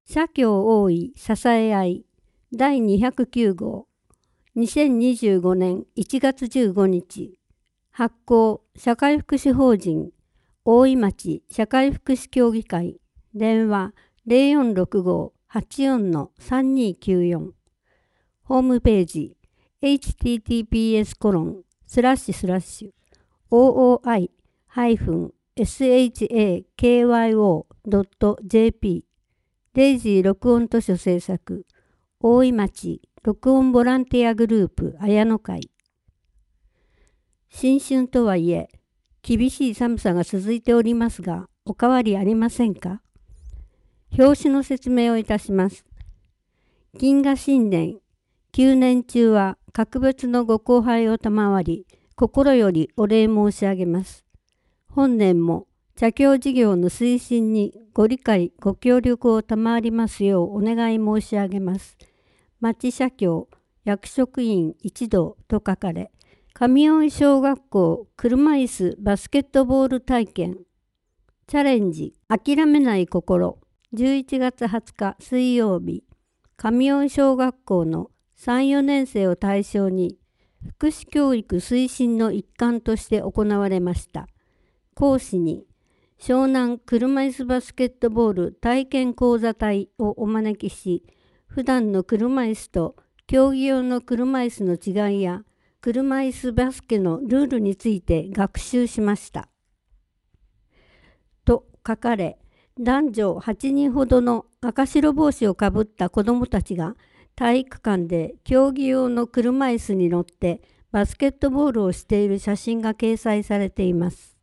社協大井支え合い第209号2025年1月15日発行社会福祉法人大井町社会福祉協議会電話0465-84-3294ホームページ https://oi-shakyo.jp デイジー録音図書制作大井町録音ボランティアグループ綾野会。新春とはいえ厳しい寒さが続いておりますが、お変わりありませんか？表紙の説明をいたします。銀河新年9年中は格別のご厚配を賜り、心よりお礼申し上げます。本年も茶協事業の推進にご理解ご協力を賜りますようお願い申し上げます。町社協役職員一同と書かれ、上大井小学校車椅子バスケットボール体験チャレンジ諦めない心11月20日水曜日、上大井小学校の3、4年生を対象に福祉教育推進の一環として行われました。講師に湘南車椅子バスケットボール体験講座隊をお招きし、普段の車椅子と競技用の車椅子の違いや車椅子バスケのルールについて学習しました。と書かれ、男女8人ほどの赤白帽子をかぶった子どもたちが体育館で競技用の車椅子に乗ってバスケットボールをしている写真が掲載されています。